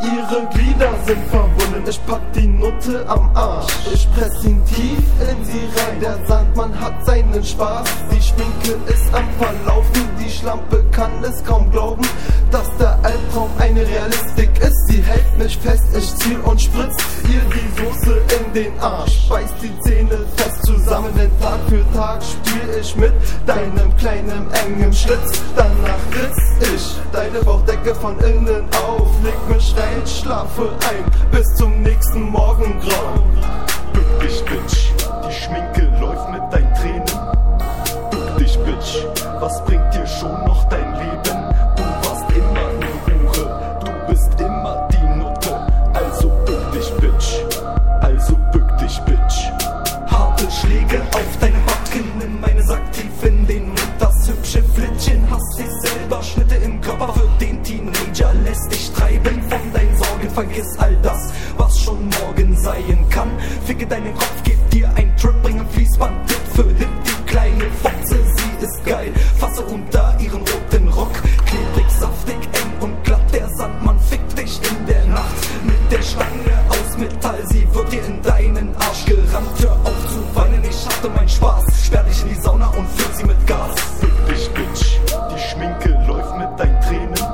ihre Glieder sind verbunden. Ich pack die Nutte am Arsch, ich press ihn tief in sie rein. Der Sandmann hat seinen Spaß, die Schminke ist am Verlaufen. Die Schlampe kann es kaum glauben, dass der Albtraum eine Realistik ist. Sie hält mich fest, ich ziel und spritz ihr die Soße in den Arsch. Beiß die Zähne fest zusammen, denn Tag für Tag spiel ich mit deinem kleinen engen Schlitz. Danach ritz ich deine Bauchdecke von innen auf, leg mich rein, schlafe ein, bis zum nächsten Morgengrauen. Bück dich, Bitch, die Schminke läuft mit deinen Tränen. Bück dich, Bitch, was bringt dir schon noch dein Leben? Du warst immer eine Hure, du bist immer die Nutte. Also bück dich, Bitch, also bück dich, Bitch. Harte Schläge auf deine Backen, nimm meine Sack tief in den Mund. Das hübsche Flittchen hasst sich selber, Schnitte im Körper für den Teenager. Lässt dich treiben von deinen Sorgen, vergiss all das, was schon morgen sein kann. Ficke deinen Kopf, gib dir ein Trip, bring ein Fließband, Tipp für Hip. Die kleine Fotze, sie ist geil, fasse unter ihren roten Rock. Klebrig, saftig, eng und glatt, der Sandmann fickt dich in der Nacht. Mit der Stange aus Metall, sie wird dir in deinen Arsch gerammt. Hör auf zu weinen, ich hatte meinen Spaß. Sperr dich in die Sauna und füll sie mit Gas. Bück dich, Bitch, die Schminke läuft mit deinen Tränen.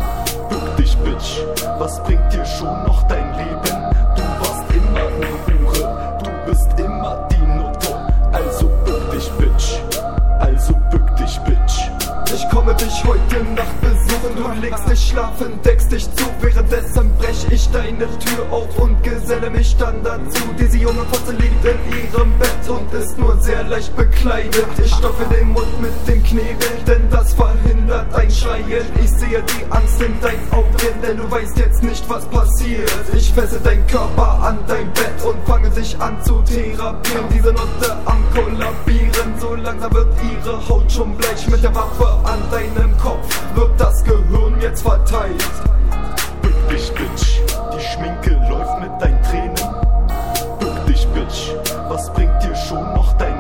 Bück dich, Bitch, was bringt dir schon noch dein Leben? Du warst immer eine Hure, du bist immer die Nutte. Also bück dich, Bitch, also bück dich, Bitch. Ich komme dich heute Nacht besuchen, du legst dich schlafen, deckst dich zu. Währenddessen brech ich deine Tür auf und geselle mich dann dazu. Diese junge Fotze liegt in ihrem Bett und ist nur sehr leicht bekleidet. Ich stopfe den Mund mit dem Knebel, denn das verhindert ein Schreien. Ich sehe die Angst in deinen Augen, denn du weißt jetzt nicht, was passiert. Ich fesse deinen Körper an dein Bett und fange dich an zu therapieren. Diese Nutte am Kollabieren, so langsam wird ihre Haut schon bleich. Mit der Waffe an deinem Kopf wird das Gehirn jetzt verteilt. Bück dich, Bitch, die Schminke läuft mit deinen Tränen. Bück dich, Bitch, was bringt dir schon noch dein